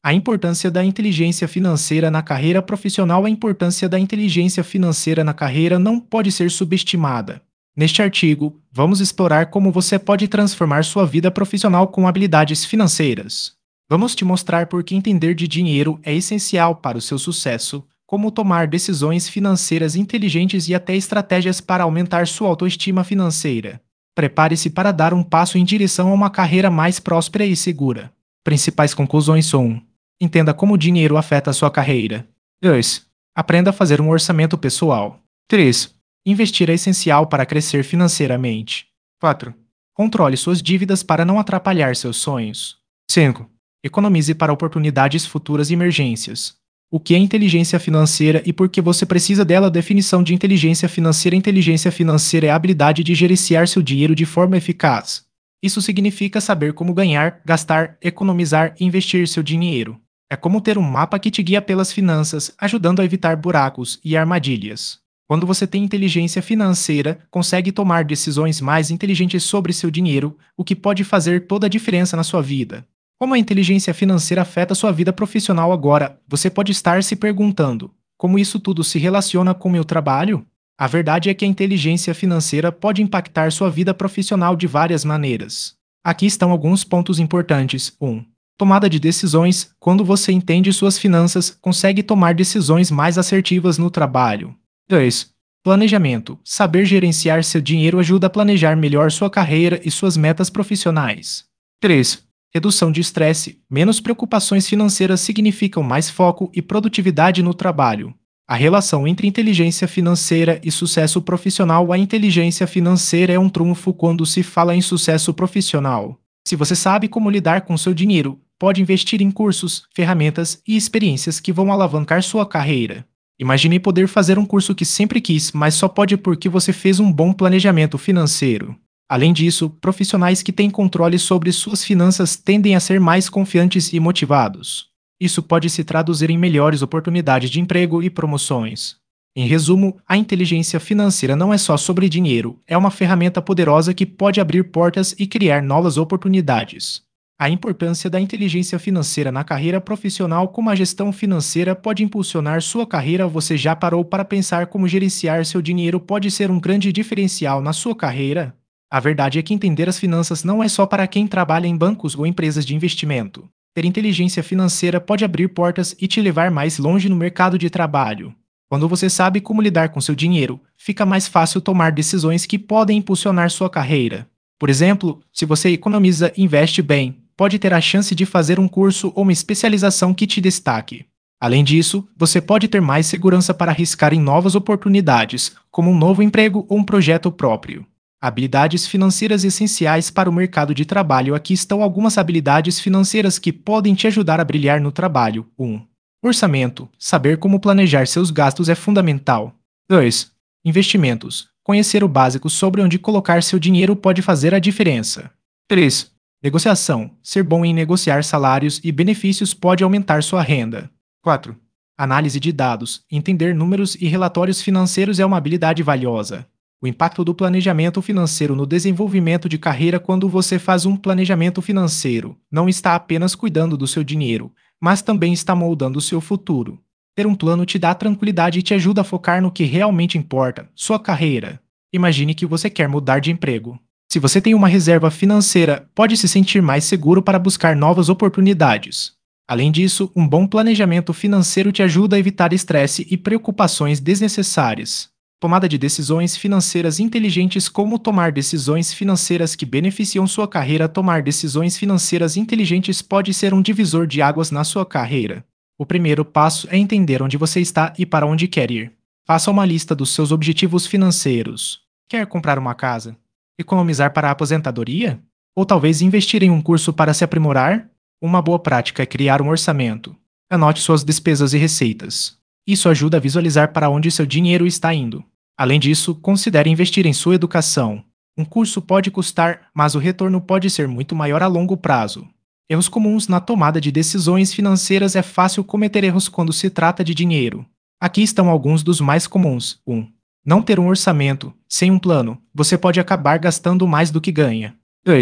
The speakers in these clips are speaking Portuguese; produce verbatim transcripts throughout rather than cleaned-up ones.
A importância da inteligência financeira na carreira profissional. A importância da inteligência financeira na carreira não pode ser subestimada. Neste artigo, vamos explorar como você pode transformar sua vida profissional com habilidades financeiras. Vamos te mostrar por que entender de dinheiro é essencial para o seu sucesso, como tomar decisões financeiras inteligentes e até estratégias para aumentar sua autoestima financeira. Prepare-se para dar um passo em direção a uma carreira mais próspera e segura. Principais conclusões são: um. Entenda como o dinheiro afeta a sua carreira. dois. Aprenda a fazer um orçamento pessoal. três. Investir é essencial para crescer financeiramente. quatro. Controle suas dívidas para não atrapalhar seus sonhos. cinco. Economize para oportunidades futuras e emergências. O que é inteligência financeira e por que você precisa dela? Definição de inteligência financeira. Inteligência financeira é a habilidade de gerenciar seu dinheiro de forma eficaz. Isso significa saber como ganhar, gastar, economizar e investir seu dinheiro. É como ter um mapa que te guia pelas finanças, ajudando a evitar buracos e armadilhas. Quando você tem inteligência financeira, consegue tomar decisões mais inteligentes sobre seu dinheiro, o que pode fazer toda a diferença na sua vida. Como a inteligência financeira afeta sua vida profissional agora? Você pode estar se perguntando: como isso tudo se relaciona com meu trabalho? A verdade é que a inteligência financeira pode impactar sua vida profissional de várias maneiras. Aqui estão alguns pontos importantes. um. Tomada de decisões. Quando você entende suas finanças, consegue tomar decisões mais assertivas no trabalho. dois. Planejamento. Saber gerenciar seu dinheiro ajuda a planejar melhor sua carreira e suas metas profissionais. três. Redução de estresse. Menos preocupações financeiras significam mais foco e produtividade no trabalho. A relação entre inteligência financeira e sucesso profissional. A inteligência financeira é um trunfo quando se fala em sucesso profissional. Se você sabe como lidar com seu dinheiro, pode investir em cursos, ferramentas e experiências que vão alavancar sua carreira. Imagine poder fazer um curso que sempre quis, mas só pode porque você fez um bom planejamento financeiro. Além disso, profissionais que têm controle sobre suas finanças tendem a ser mais confiantes e motivados. Isso pode se traduzir em melhores oportunidades de emprego e promoções. Em resumo, a inteligência financeira não é só sobre dinheiro, é uma ferramenta poderosa que pode abrir portas e criar novas oportunidades. A importância da inteligência financeira na carreira profissional. Como a gestão financeira pode impulsionar sua carreira? Você já parou para pensar como gerenciar seu dinheiro pode ser um grande diferencial na sua carreira? A verdade é que entender as finanças não é só para quem trabalha em bancos ou empresas de investimento. Ter inteligência financeira pode abrir portas e te levar mais longe no mercado de trabalho. Quando você sabe como lidar com seu dinheiro, fica mais fácil tomar decisões que podem impulsionar sua carreira. Por exemplo, se você economiza e investe bem, pode ter a chance de fazer um curso ou uma especialização que te destaque. Além disso, você pode ter mais segurança para arriscar em novas oportunidades, como um novo emprego ou um projeto próprio. Habilidades financeiras essenciais para o mercado de trabalho. Aqui estão algumas habilidades financeiras que podem te ajudar a brilhar no trabalho. um. Orçamento. Saber como planejar seus gastos é fundamental. dois. Investimentos. Conhecer o básico sobre onde colocar seu dinheiro pode fazer a diferença. três. Negociação. Ser bom em negociar salários e benefícios pode aumentar sua renda. quatro. Análise de dados. Entender números e relatórios financeiros é uma habilidade valiosa. O impacto do planejamento financeiro no desenvolvimento de carreira. Quando você faz um planejamento financeiro, não está apenas cuidando do seu dinheiro, mas também está moldando o seu futuro. Ter um plano te dá tranquilidade e te ajuda a focar no que realmente importa, sua carreira. Imagine que você quer mudar de emprego. Se você tem uma reserva financeira, pode se sentir mais seguro para buscar novas oportunidades. Além disso, um bom planejamento financeiro te ajuda a evitar estresse e preocupações desnecessárias. Tomada de decisões financeiras inteligentes. Como tomar decisões financeiras que beneficiam sua carreira? Tomar decisões financeiras inteligentes pode ser um divisor de águas na sua carreira. O primeiro passo é entender onde você está e para onde quer ir. Faça uma lista dos seus objetivos financeiros. Quer comprar uma casa? Economizar para a aposentadoria? Ou talvez investir em um curso para se aprimorar? Uma boa prática é criar um orçamento. Anote suas despesas e receitas. Isso ajuda a visualizar para onde seu dinheiro está indo. Além disso, considere investir em sua educação. Um curso pode custar, mas o retorno pode ser muito maior a longo prazo. Erros comuns na tomada de decisões financeiras. É fácil cometer erros quando se trata de dinheiro. Aqui estão alguns dos mais comuns. um. Não ter um orçamento. Sem um plano, você pode acabar gastando mais do que ganha. dois.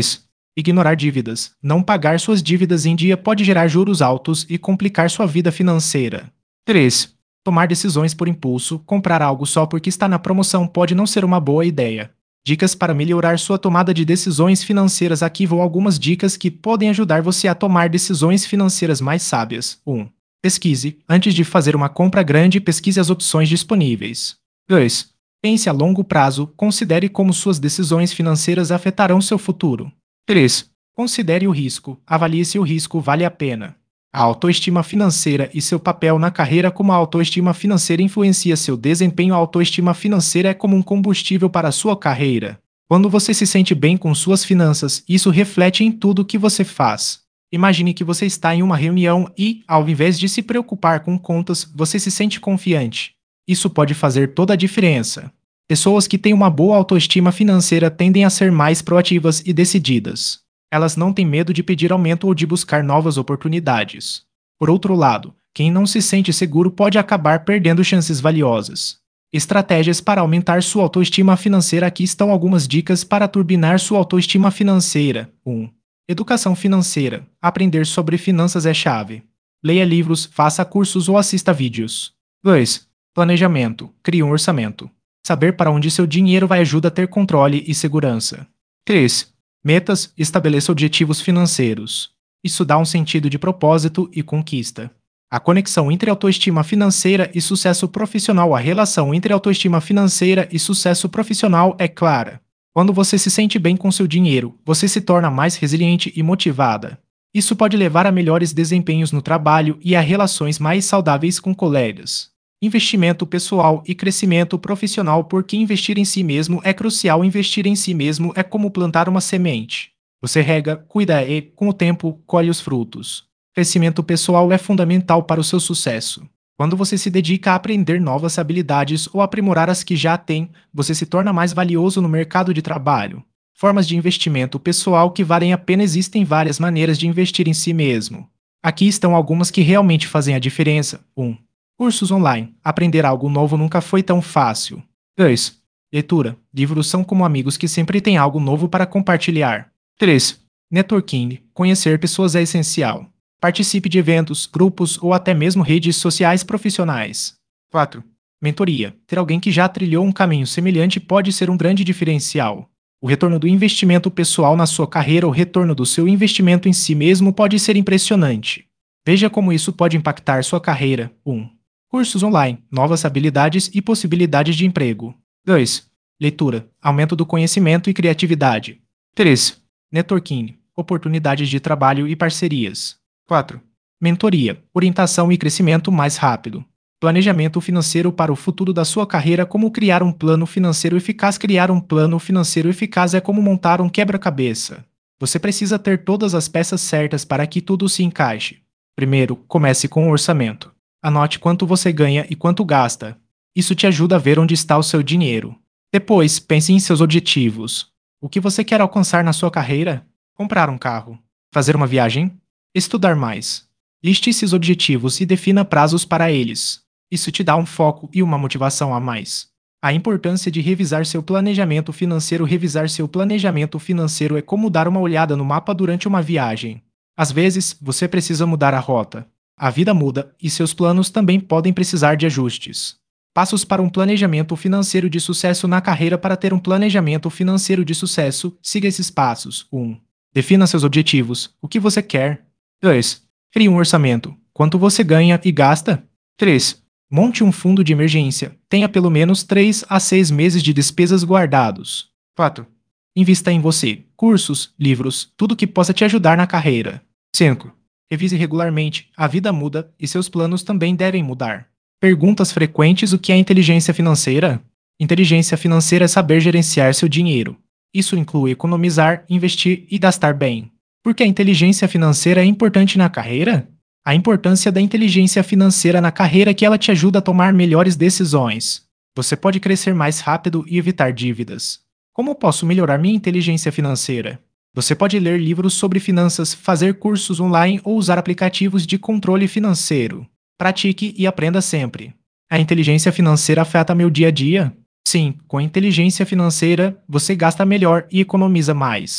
Ignorar dívidas. Não pagar suas dívidas em dia pode gerar juros altos e complicar sua vida financeira. três. Tomar decisões por impulso. Comprar algo só porque está na promoção pode não ser uma boa ideia. Dicas para melhorar sua tomada de decisões financeiras. Aqui vão algumas dicas que podem ajudar você a tomar decisões financeiras mais sábias. um. Pesquise. Antes de fazer uma compra grande, pesquise as opções disponíveis. dois. Pense a longo prazo. Considere como suas decisões financeiras afetarão seu futuro. três. Considere o risco. Avalie se o risco vale a pena. A autoestima financeira e seu papel na carreira. Como a autoestima financeira influencia seu desempenho. A autoestima financeira é como um combustível para a sua carreira. Quando você se sente bem com suas finanças, isso reflete em tudo o que você faz. Imagine que você está em uma reunião e, ao invés de se preocupar com contas, você se sente confiante. Isso pode fazer toda a diferença. Pessoas que têm uma boa autoestima financeira tendem a ser mais proativas e decididas. Elas não têm medo de pedir aumento ou de buscar novas oportunidades. Por outro lado, quem não se sente seguro pode acabar perdendo chances valiosas. Estratégias para aumentar sua autoestima financeira. Aqui estão algumas dicas para turbinar sua autoestima financeira. um. Educação financeira. Aprender sobre finanças é chave. Leia livros, faça cursos ou assista vídeos. dois. Planejamento. Crie um orçamento. Saber para onde seu dinheiro vai ajuda a ter controle e segurança. três. Metas. Estabeleça objetivos financeiros. Isso dá um sentido de propósito e conquista. A conexão entre autoestima financeira e sucesso profissional. A relação entre autoestima financeira e sucesso profissional é clara. Quando você se sente bem com seu dinheiro, você se torna mais resiliente e motivada. Isso pode levar a melhores desempenhos no trabalho e a relações mais saudáveis com colegas. Investimento pessoal e crescimento profissional. Porque investir em si mesmo é crucial. Investir em si mesmo é como plantar uma semente. Você rega, cuida e, com o tempo, colhe os frutos. Crescimento pessoal é fundamental para o seu sucesso. Quando você se dedica a aprender novas habilidades ou aprimorar as que já tem, você se torna mais valioso no mercado de trabalho. Formas de investimento pessoal que valem a pena. Existem várias maneiras de investir em si mesmo. Aqui estão algumas que realmente fazem a diferença. um. Cursos online. Aprender algo novo nunca foi tão fácil. dois. Leitura. Livros são como amigos que sempre têm algo novo para compartilhar. três. Networking. Conhecer pessoas é essencial. Participe de eventos, grupos ou até mesmo redes sociais profissionais. quatro. Mentoria. Ter alguém que já trilhou um caminho semelhante pode ser um grande diferencial. O retorno do investimento pessoal na sua carreira. O retorno do seu investimento em si mesmo pode ser impressionante. Veja como isso pode impactar sua carreira. um. Cursos online, novas habilidades e possibilidades de emprego. dois. Leitura, aumento do conhecimento e criatividade. três. Networking, oportunidades de trabalho e parcerias. quatro. Mentoria, orientação e crescimento mais rápido. Planejamento financeiro para o futuro da sua carreira. Como criar um plano financeiro eficaz. Criar um plano financeiro eficaz é como montar um quebra-cabeça. Você precisa ter todas as peças certas para que tudo se encaixe. Primeiro, comece com o orçamento. Anote quanto você ganha e quanto gasta. Isso te ajuda a ver onde está o seu dinheiro. Depois, pense em seus objetivos. O que você quer alcançar na sua carreira? Comprar um carro? Fazer uma viagem? Estudar mais? Liste esses objetivos e defina prazos para eles. Isso te dá um foco e uma motivação a mais. A importância de revisar seu planejamento financeiro. Revisar seu planejamento financeiro é como dar uma olhada no mapa durante uma viagem. Às vezes, você precisa mudar a rota. A vida muda e seus planos também podem precisar de ajustes. Passos para um planejamento financeiro de sucesso na carreira. Para ter um planejamento financeiro de sucesso, siga esses passos. um. Defina seus objetivos. O que você quer? dois. Crie um orçamento. Quanto você ganha e gasta? três. Monte um fundo de emergência. Tenha pelo menos três a seis meses de despesas guardados. quatro. Invista em você. Cursos, livros, tudo que possa te ajudar na carreira. cinco. Revise regularmente. A vida muda e seus planos também devem mudar. Perguntas frequentes. O que é inteligência financeira? Inteligência financeira é saber gerenciar seu dinheiro. Isso inclui economizar, investir e gastar bem. Por que a inteligência financeira é importante na carreira? A importância da inteligência financeira na carreira é que ela te ajuda a tomar melhores decisões. Você pode crescer mais rápido e evitar dívidas. Como posso melhorar minha inteligência financeira? Você pode ler livros sobre finanças, fazer cursos online ou usar aplicativos de controle financeiro. Pratique e aprenda sempre. A inteligência financeira afeta meu dia a dia? Sim, com a inteligência financeira, você gasta melhor e economiza mais.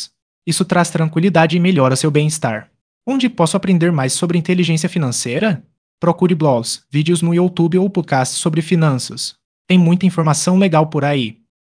Isso traz tranquilidade e melhora seu bem-estar. Onde posso aprender mais sobre inteligência financeira? Procure blogs, vídeos no YouTube ou podcasts sobre finanças. Tem muita informação legal por aí.